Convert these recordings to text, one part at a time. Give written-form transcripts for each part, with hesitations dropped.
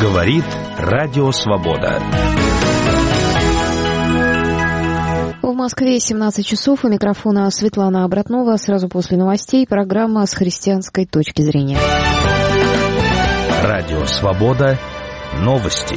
Говорит Радио Свобода. В Москве 17 часов. У микрофона Светлана Обратнова. Сразу после новостей программа с христианской точки зрения. Радио Свобода. Новости.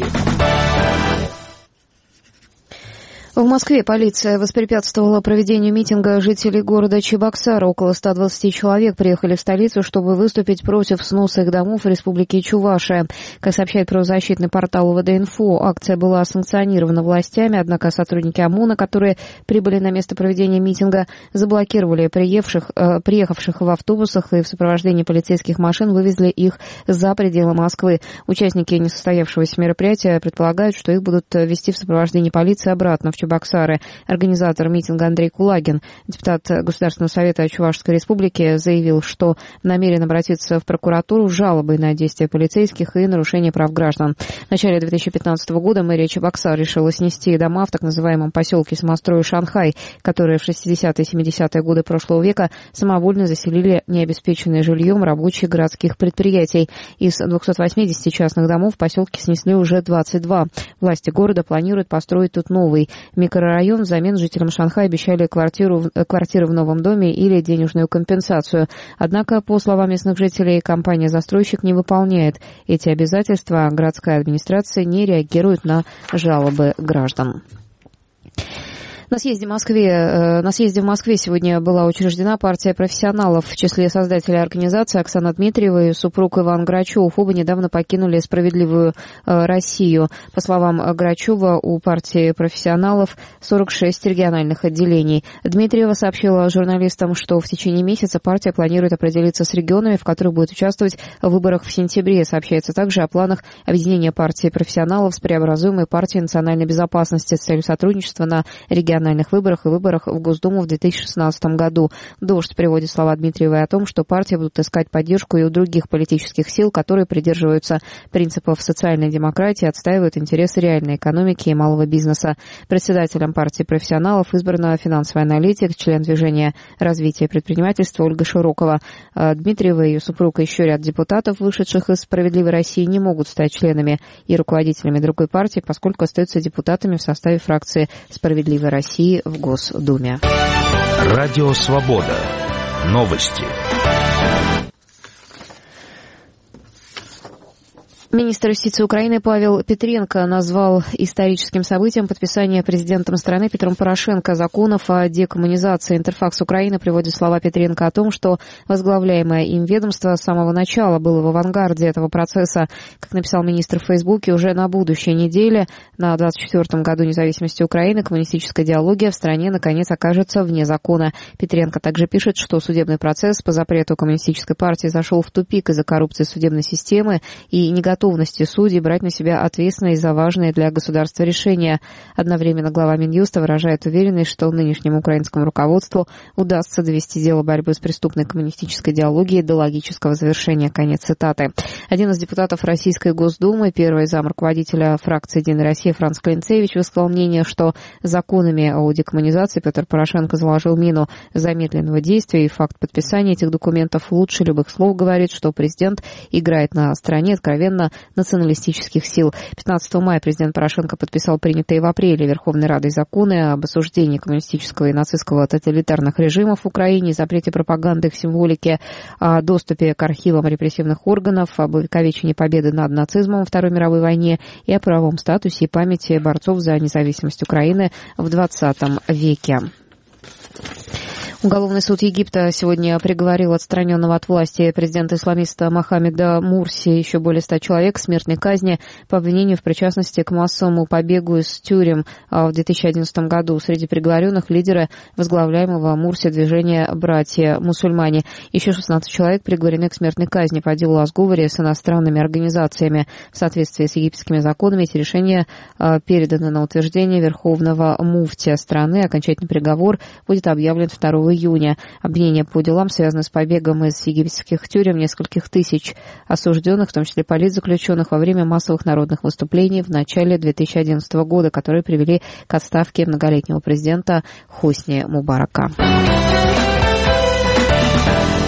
В Москве полиция воспрепятствовала проведению митинга жителей города Чебоксары. Около 120 человек приехали в столицу, чтобы выступить против сноса их домов в республике Чувашия. Как сообщает правозащитный портал УВД-Инфо, акция была санкционирована властями, однако сотрудники ОМОНа, которые прибыли на место проведения митинга, заблокировали приехавших в автобусах и в сопровождении полицейских машин вывезли их за пределы Москвы. Участники несостоявшегося мероприятия предполагают, что их будут вести в сопровождении полиции обратно в Чебоксары. Организатор митинга Андрей Кулагин, депутат Государственного совета Чувашской республики, заявил, что намерен обратиться в прокуратуру с жалобой на действия полицейских и нарушение прав граждан. В начале 2015 года мэрия Чебоксар решила снести дома в так называемом поселке самостроя Шанхай, которые в 60-е и 70-е годы прошлого века самовольно заселили необеспеченные жильем рабочие городских предприятий. Из 280 частных домов в поселке снесли уже 22. Власти города планируют построить тут новый микрорайон. Взамен жителям Шанхая обещали квартиры в новом доме или денежную компенсацию. Однако, по словам местных жителей, компания-застройщик не выполняет эти обязательства, а городская администрация не реагирует на жалобы граждан. На съезде в Москве сегодня была учреждена партия профессионалов. В числе создателей организации Оксана Дмитриева и супруг Иван Грачев. Оба недавно покинули «Справедливую Россию». По словам Грачева, у партии профессионалов 46 региональных отделений. Дмитриева сообщила журналистам, что в течение месяца партия планирует определиться с регионами, в которых будет участвовать в выборах в сентябре. Сообщается также о планах объединения партии профессионалов с преобразуемой партией национальной безопасности с целью сотрудничества на региональных выборах и выборах в Госдуму в 2016 году. «Дождь» приводит слова Дмитриевой о том, что партии будут искать поддержку и у других политических сил, которые придерживаются принципов социальной демократии, отстаивают интересы реальной экономики и малого бизнеса. Председателем партии профессионалов избрана финансовый аналитик, член движения развития предпринимательства Ольга Широкова. Дмитриева и ее супруг и еще ряд депутатов, вышедших из «Справедливой России», не могут стать членами и руководителями другой партии, поскольку остаются депутатами в составе фракции «Справедливой России» в Госдуме. Радио Свобода. Новости. Министр юстиции Украины Павел Петренко назвал историческим событием подписание президентом страны Петром Порошенко законов о декоммунизации. Интерфакс Украины приводит слова Петренко о том, что возглавляемое им ведомство с самого начала было в авангарде этого процесса. Как написал министр в Фейсбуке, уже на будущей неделе, на 24-м году независимости Украины, коммунистическая идеология в стране наконец окажется вне закона. Петренко также пишет, что судебный процесс по запрету коммунистической партии зашел в тупик из-за коррупции судебной системы и неготовности судей брать на себя ответственность за важные для государства решения. Одновременно глава Минюста выражает уверенность, что нынешнему украинскому руководству удастся довести дело борьбы с преступной коммунистической идеологией до логического завершения. Конец цитаты. Один из депутатов Российской Госдумы, первый зам руководителя фракции «Единая Россия» Франц Клинцевич высказал мнение, что законами о декоммунизации Петр Порошенко заложил мину замедленного действия, и факт подписания этих документов лучше любых слов говорит, что президент играет на стороне откровенно националистических сил. 15 мая президент Порошенко подписал принятые в апреле Верховной Радой законы об осуждении коммунистического и нацистского тоталитарных режимов в Украине, запрете пропаганды их символики, о доступе к архивам репрессивных органов, об увековечении победы над нацизмом во Второй мировой войне и о правовом статусе и памяти борцов за независимость Украины в 20 веке. Уголовный суд Египта сегодня приговорил отстраненного от власти президента-исламиста Мохаммеда Мурси и еще более 100 человек к смертной казни по обвинению в причастности к массовому побегу из тюрем в 2011 году. Среди приговоренных лидеры возглавляемого Мурси движения «Братья-мусульмане». Еще 16 человек приговорены к смертной казни по делу о сговоре с иностранными организациями. В соответствии с египетскими законами эти решения переданы на утверждение Верховного муфтия страны. Окончательный приговор будет объявлен 2 июня. Обвинения по делам связаны с побегом из египетских тюрем нескольких тысяч осужденных, в том числе политзаключенных, во время массовых народных выступлений в начале 2011 года, которые привели к отставке многолетнего президента Хосни Мубарака.